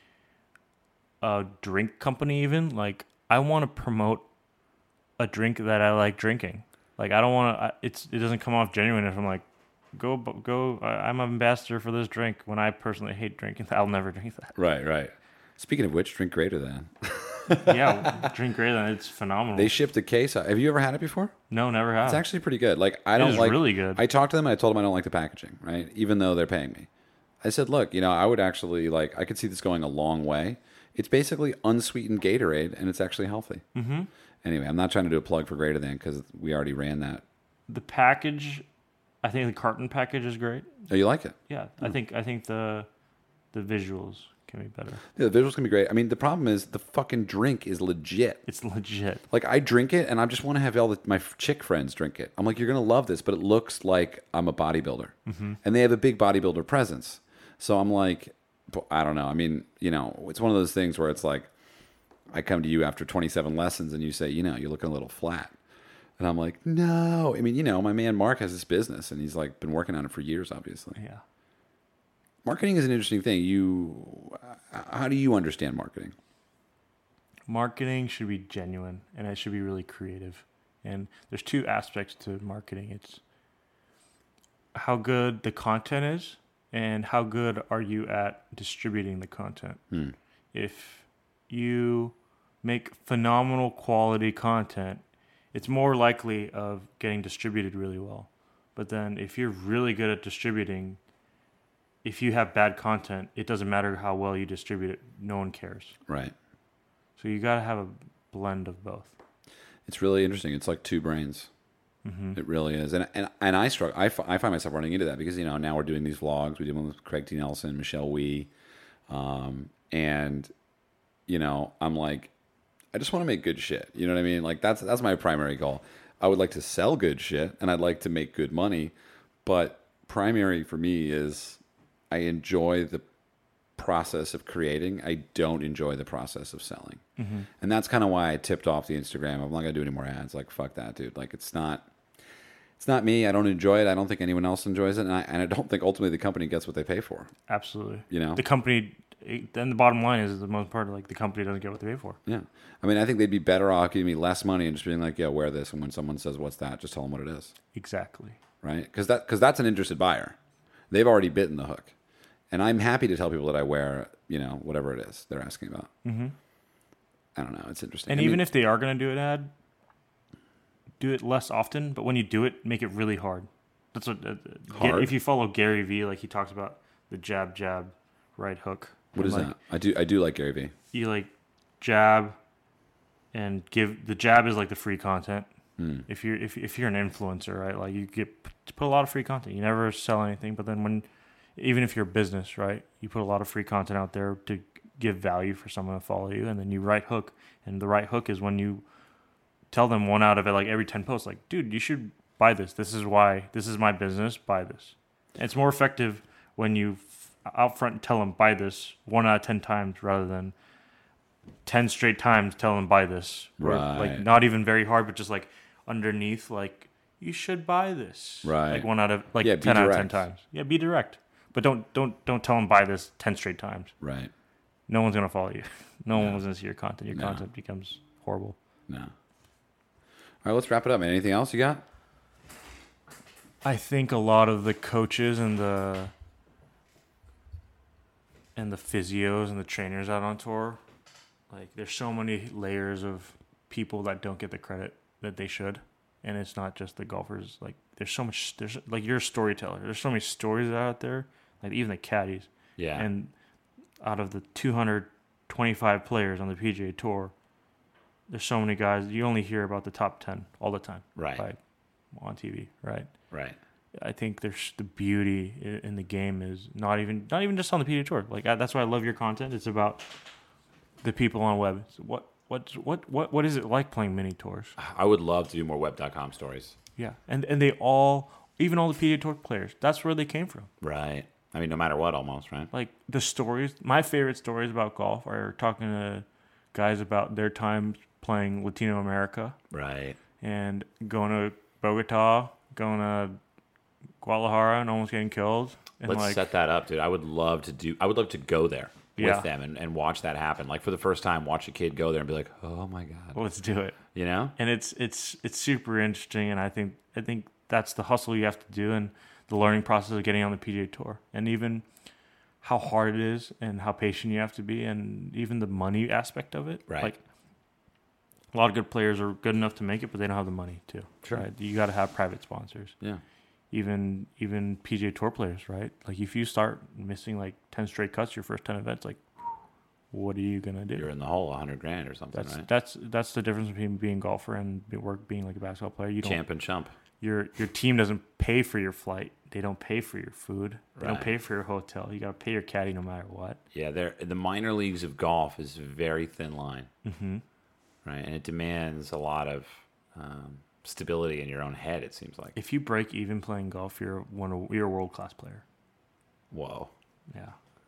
a drink company, even like I want to promote a drink that I like drinking. Like I don't want to. It doesn't come off genuine if I'm like, go. I'm an ambassador for this drink when I personally hate drinking. I'll never drink that. Right. Speaking of which, drink Greater Than. Yeah, drink great. It's phenomenal. They shipped a case. Have you ever had it before? No, never have. It's actually pretty good. Like, I don't is like. really good. I talked to them and I told them I don't like the packaging, right? Even though they're paying me. I said, look, I would actually like. I could see this going a long way. It's basically unsweetened Gatorade, and it's actually healthy. Mm-hmm. Anyway, I'm not trying to do a plug for Greater Than because we already ran that. The package, I think the carton package is great. Oh, you like it? Yeah, I think the visuals can be better. Yeah, the visuals can be great. I mean, the problem is the fucking drink is legit. It's legit. Like, I drink it, and I just want to have my chick friends drink it. I'm like, you're going to love this, but it looks like I'm a bodybuilder. Mm-hmm. And they have a big bodybuilder presence. So I'm like, I don't know. I mean, it's one of those things where it's like, I come to you after 27 lessons, and you say, you're looking a little flat. And I'm like, no. I mean, my man Mark has this business, and he's like been working on it for years, obviously. Yeah. Marketing is an interesting thing. How do you understand marketing? Marketing should be genuine, and it should be really creative. And there's two aspects to marketing. It's how good the content is, and how good are you at distributing the content. If you make phenomenal quality content, it's more likely of getting distributed really well. But then if you're really good at distributing, if you have bad content, it doesn't matter how well you distribute it. No one cares. Right. So you got to have a blend of both. It's really interesting. It's like two brains. Mm-hmm. It really is. And I struggle. I find myself running into that because, now we're doing these vlogs. We do them with Craig T. Nelson, Michelle Wee. And, I'm like, I just want to make good shit. You know what I mean? Like, that's my primary goal. I would like to sell good shit, and I'd like to make good money. But primary for me is I enjoy the process of creating. I don't enjoy the process of selling. Mm-hmm. And that's kind of why I tipped off the Instagram. I'm not going to do any more ads. Like, fuck that, dude. Like, it's not me. I don't enjoy it. I don't think anyone else enjoys it. And I don't think ultimately the company gets what they pay for. Absolutely. The company, then the bottom line is the most part, like the company doesn't get what they pay for. Yeah. I mean, I think they'd be better off giving me less money and just being like, yeah, wear this. And when someone says, what's that? Just tell them what it is. Exactly. Right? Because that's an interested buyer. They've already bitten the hook. And I'm happy to tell people that I wear, whatever it is they're asking about. Mm-hmm. I don't know. It's interesting. And even if they are going to do an ad, do it less often. But when you do it, make it really hard. That's what. Hard? If you follow Gary Vee, like he talks about the jab, right hook. What is that? I do like Gary Vee. You like jab, and give the jab is like the free content. If you're an influencer, right? Like you get to put a lot of free content. You never sell anything, but then even if you're a business, right, you put a lot of free content out there to give value for someone to follow you, and then you right hook. And the right hook is when you tell them one out of it, like every 10 posts, like, dude, you should buy this. This is why. This is my business. Buy this. And it's more effective when you out front and tell them buy this 1 out of 10 times rather than 10 straight times tell them buy this. Or, Right. like not even very hard, but just like underneath, like you should buy this. Right. Like 1 out of like Yeah, be 10 out of 10 direct. times. Yeah, be direct. But don't tell them buy this 10 straight times. Right. No one's gonna follow you. No one's gonna see your content. Your No. content becomes horrible. No. All right, let's wrap it up, man. Anything else you got? I think a lot of the coaches and the physios and the trainers out on tour, like there's so many layers of people that don't get the credit that they should, and it's not just the golfers. Like there's like you're a storyteller. There's so many stories out there. Like even the caddies. Yeah. And out of the 225 players on the PGA Tour, there's so many guys. You only hear about the top 10 all the time. Right. Like, on TV, right? Right. I think there's the beauty in the game is not even just on the PGA Tour. Like that's why I love your content. It's about the people on web. So what is it like playing mini tours? I would love to do more web.com stories. Yeah, and they all, even all the PGA Tour players, that's where they came from. Right. I mean, no matter what, almost, right? Like the stories, my favorite stories about golf are talking to guys about their time playing Latino America Right. and going to Bogota, going to Guadalajara and almost getting killed. And Let's set that up, dude. I would love to go there Yeah. with them and watch that happen. Like for the first time, watch a kid go there and be like, oh my God. let's do it. You know? And it's super interesting, and I think that's the hustle you have to do, and the learning process of getting on the PGA Tour, and even how hard it is, and how patient you have to be, and even the money aspect of it. Right. Like a lot of good players are good enough to make it, but they don't have the money to. Sure. Right? You got to have private sponsors. Yeah. Even PGA Tour players, right? Like if you start missing like 10 straight cuts your first 10 events, like what are you gonna do? You're in the hole $100,000 or something, right? That's the difference between being a golfer and being like a basketball player. You don't Champ and chump. your team doesn't pay for your flight. They don't pay for your food. They don't Right. pay for your hotel. You got to pay your caddy no matter what. Yeah, the minor leagues of golf is a very thin line, right? And it demands a lot of stability in your own head. It seems like. If you break even playing golf, you're a world class player. Whoa, Yeah,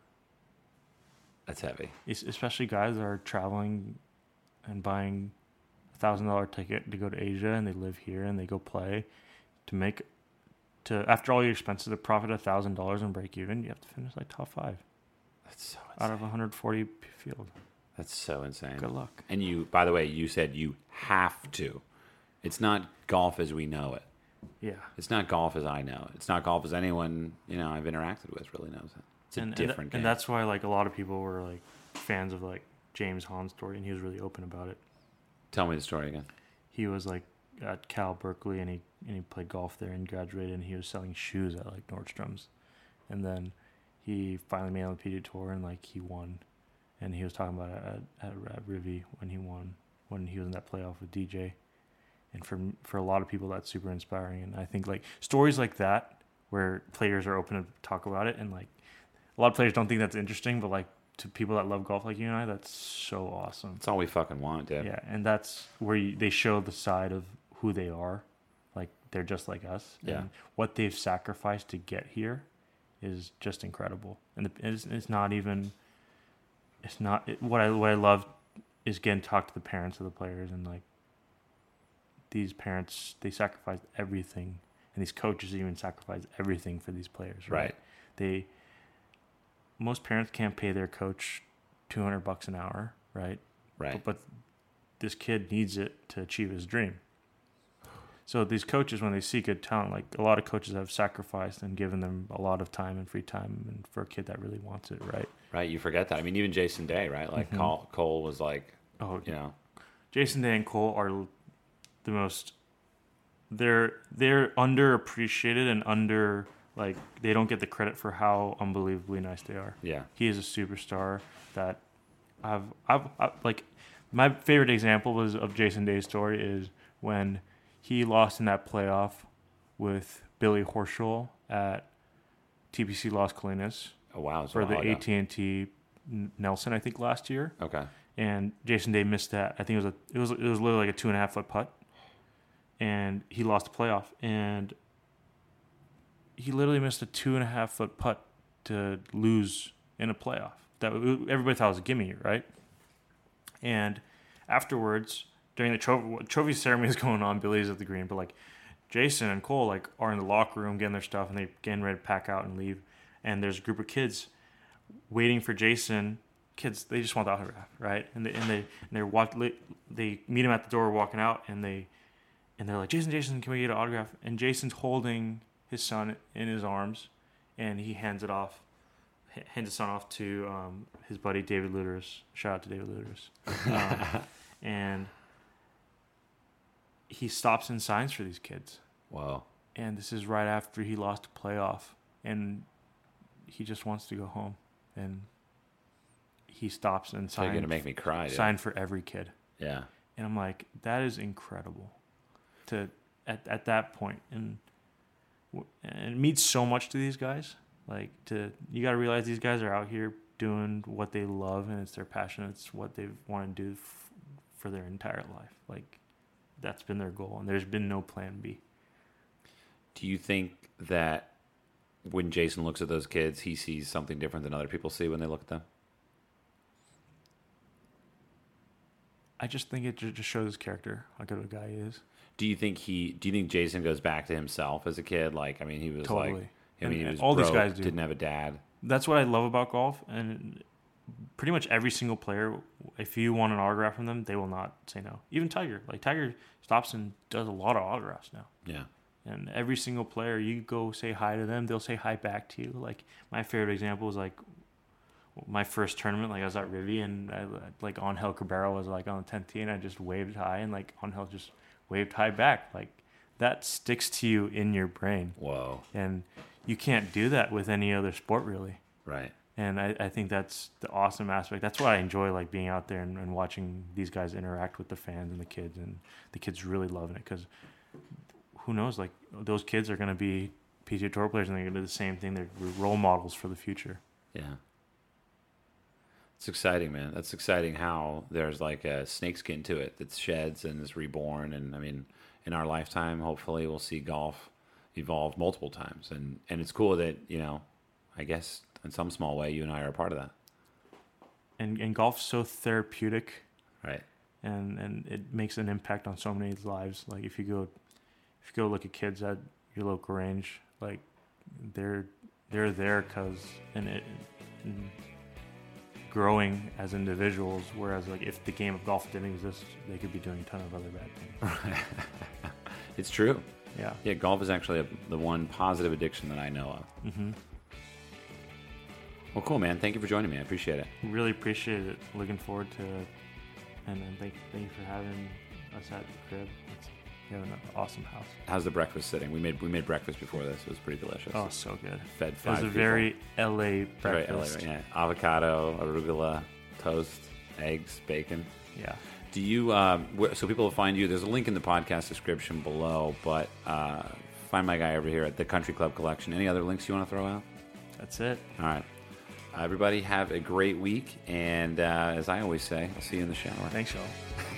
that's heavy. especially guys that are traveling and buying $1,000 ticket to go to Asia, and they live here and they go play to after all your expenses to profit $1,000 and break even. You have to finish like top 5 That's so out insane. of 140 field. That's so insane. Good luck. And you, by the way, you said you have to. It's not golf as we know it. Yeah. It's not golf as I know it. It's not golf as anyone I've interacted with really knows it. It's a different game. And that's why like a lot of people were like fans of like James Hahn's story, and he was really open about it. Tell me the story again. He was like at Cal Berkeley, and he played golf there and graduated, and he was selling shoes at like Nordstrom's, and then he finally made it on the PGA Tour, and like he won, and he was talking about it at Rivy when he won, when he was in that playoff with DJ, and for a lot of people that's super inspiring, and I think like stories like that where players are open to talk about it, and like a lot of players don't think that's interesting, but like to people that love golf like you and I, that's so awesome. That's all we fucking want, dude. Yeah, and that's where they show the side of who they are. Like, they're just like us. Yeah. And what they've sacrificed to get here is just incredible. And it's not even... It's not... What I love is getting to talk to the parents of the players, and, like, these parents, they sacrificed everything. And these coaches even sacrificed everything for these players, right? Most parents can't pay their coach $200 an hour, right? Right. But this kid needs it to achieve his dream. So these coaches, when they see good talent, like a lot of coaches have sacrificed and given them a lot of time and free time, and for a kid that really wants it, right? Right. You forget that. I mean, even Jason Day, right? Like Cole was like, Jason Day and Cole are the most. They're underappreciated and like they don't get the credit for how unbelievably nice they are. Yeah. He is a superstar that I've like my favorite example of Jason Day's story is when he lost in that playoff with Billy Horschel at TPC Las Colinas Oh wow. for the AT&T Nelson, I think, last year. Okay. And Jason Day missed that. I think it was literally like a 2.5 foot putt, and he lost the playoff. And he literally missed a 2.5 foot putt to lose in a playoff. That everybody thought was a gimme, right? And afterwards, during the trophy ceremony is going on, Billy's at the green, but like Jason and Cole like are in the locker room getting their stuff, and they're getting ready to pack out and leave. And there's a group of kids waiting for Jason. Kids, they just want the autograph, right? And they meet him at the door walking out, and they're like, Jason, can we get an autograph? And Jason's holding his son in his arms, and he hands his son off to his buddy David Lueders. Shout out to David Lueders. And he stops and signs for these kids. Wow. And this is right after he lost a playoff, and he just wants to go home. And he stops and signs. You're gonna make me cry. Sign for every kid. Yeah. And I'm like, that is incredible. At that point, and it means so much to these guys. Like you got to realize these guys are out here doing what they love, and it's their passion. It's what they want to do for their entire life. Like that's been their goal, and there's been no plan B. Do you think that when Jason looks at those kids, he sees something different than other people see when they look at them? I just think it just shows his character, how good of a guy he is. Do you think Jason goes back to himself as a kid? Like, I mean, he was totally. like, I mean, he was all broke, these guys do. Didn't have a dad. That's what I love about golf, and pretty much every single player, if you want an autograph from them, they will not say no. Even Tiger. Like, Tiger stops and does a lot of autographs now. Yeah. And every single player, you go say hi to them, they'll say hi back to you. Like, my favorite example was, like, my first tournament. Like, I was at Rivy, and like, Angel Cabrera was, like, on the 10th tee, and I just waved hi, and, like, Angel just waved hi back. Like, that sticks to you in your brain. Whoa. And you can't do that with any other sport, really. Right. And I think that's the awesome aspect. That's why I enjoy, like, being out there and watching these guys interact with the fans and the kids really loving it, because who knows, like, those kids are going to be PGA Tour players, and they're going to do the same thing. They're role models for the future. Yeah. It's exciting, man. That's exciting how there's like a snakeskin to it that sheds and is reborn. And I mean, in our lifetime, hopefully we'll see golf evolve multiple times. And it's cool that, you know, I guess in some small way, you and I are a part of that. And golf's so therapeutic. Right. And it makes an impact on so many lives. Like, if you go look at kids at your local range, like, they're there because and growing as individuals, whereas, like, if the game of golf didn't exist, they could be doing a ton of other bad things. It's true. Yeah. Yeah, golf is actually the one positive addiction that I know of. Mm-hmm. Well, cool, man. Thank you for joining me. I appreciate it. Really appreciate it. Looking forward to it. And then thank you for having us at the crib. You have an awesome house. How's the breakfast sitting? We made breakfast before this. It was pretty delicious. Oh, so good. Fed It 5 was a people. very LA breakfast. Very LA, right? Yeah. Avocado, arugula, toast, eggs, bacon. Yeah. Do you, so people will find you, there's a link in the podcast description below, but find my guy over here at the Country Club Collection. Any other links you want to throw out? That's it. All right. Everybody have a great week. And as I always say, I'll see you in the shower. Thanks, y'all.